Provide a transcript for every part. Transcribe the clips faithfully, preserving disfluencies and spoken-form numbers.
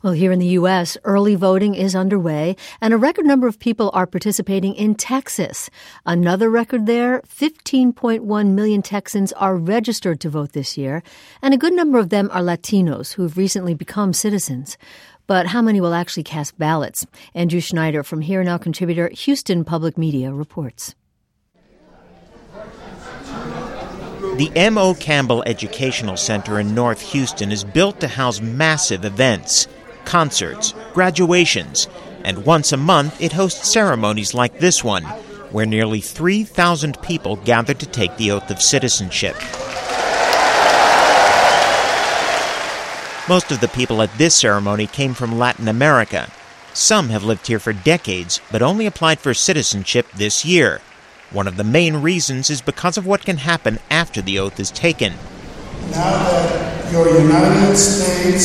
Well, here in the U S, early voting is underway, and a record number of people are participating in Texas. Another record there, fifteen point one million Texans are registered to vote this year, and a good number of them are Latinos who've recently become citizens. But how many will actually cast ballots? Andrew Schneider from Here and Now contributor, Houston Public Media, reports. The M O Campbell Educational Center in North Houston is built to house massive events, concerts, graduations, and once a month it hosts ceremonies like this one, where nearly three thousand people gather to take the oath of citizenship. Most of the people at this ceremony came from Latin America. Some have lived here for decades, but only applied for citizenship this year. One of the main reasons is because of what can happen after the oath is taken. Now that you're United States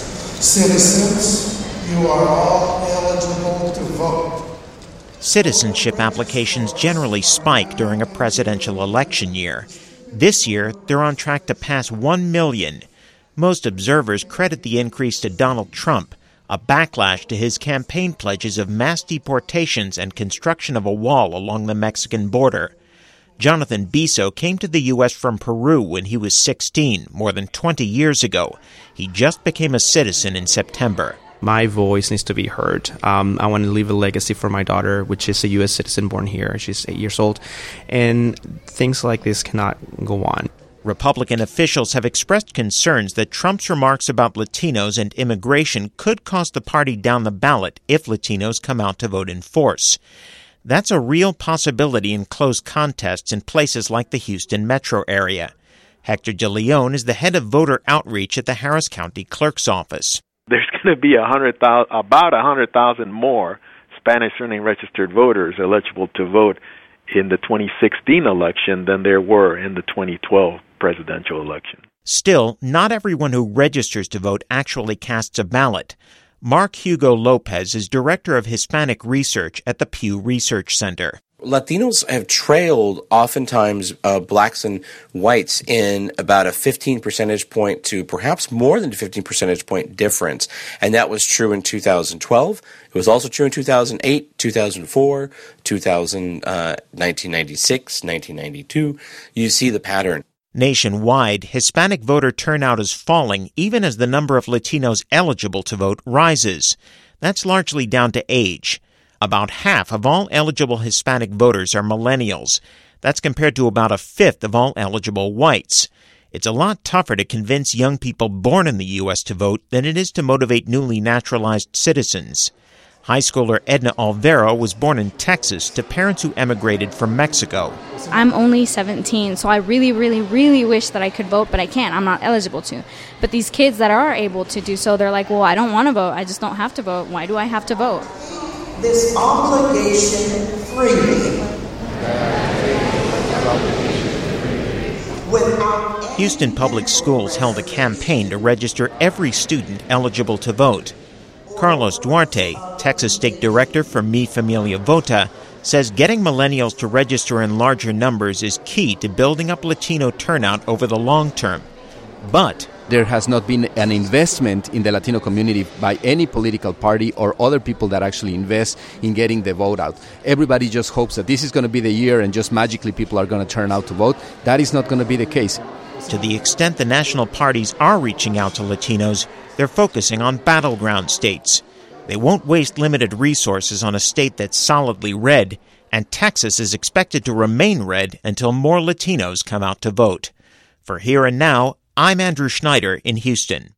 citizens, you are all eligible to vote. Citizenship applications generally spike during a presidential election year. This year, they're on track to pass one million. Most observers credit the increase to Donald Trump, a backlash to his campaign pledges of mass deportations and construction of a wall along the Mexican border. Jonathan Biso came to the U S from Peru when he was sixteen, more than twenty years ago. He just became a citizen in September. My voice needs to be heard. Um, I want to leave a legacy for my daughter, which is a U S citizen born here. She's eight years old. And things like this cannot go on. Republican officials have expressed concerns that Trump's remarks about Latinos and immigration could cost the party down the ballot if Latinos come out to vote in force. That's a real possibility in close contests in places like the Houston metro area. Hector De Leon is the head of voter outreach at the Harris County Clerk's Office. There's going to be a hundred thousand, about one hundred thousand more Spanish-speaking registered voters eligible to vote in the twenty sixteen election than there were in the twenty twelve presidential election. Still, not everyone who registers to vote actually casts a ballot. Mark Hugo Lopez is director of Hispanic research at the Pew Research Center. Latinos have trailed oftentimes uh, blacks and whites in about a fifteen percentage point to perhaps more than a fifteen percentage point difference. And that was true in two thousand twelve. It was also true in two thousand eight, two thousand four, two thousand, uh, nineteen ninety-six, nineteen ninety-two. You see the pattern. Nationwide, Hispanic voter turnout is falling even as the number of Latinos eligible to vote rises. That's largely down to age. About half of all eligible Hispanic voters are millennials. That's compared to about a fifth of all eligible whites. It's a lot tougher to convince young people born in the U S to vote than it is to motivate newly naturalized citizens. High schooler Edna Alvaro was born in Texas to parents who emigrated from Mexico. I'm only seventeen, so I really, really, really wish that I could vote, but I can't. I'm not eligible to. But these kids that are able to do so, they're like, well, I don't want to vote. I just don't have to vote. Why do I have to vote? This obligation freely. Without Houston Public Schools held a campaign to register every student eligible to vote. Carlos Duarte, Texas State Director for Mi Familia Vota, says getting millennials to register in larger numbers is key to building up Latino turnout over the long term. But there has not been an investment in the Latino community by any political party or other people that actually invest in getting the vote out. Everybody just hopes that this is going to be the year and just magically people are going to turn out to vote. That is not going to be the case. To the extent the national parties are reaching out to Latinos, they're focusing on battleground states. They won't waste limited resources on a state that's solidly red, and Texas is expected to remain red until more Latinos come out to vote. For Here and Now, I'm Andrew Schneider in Houston.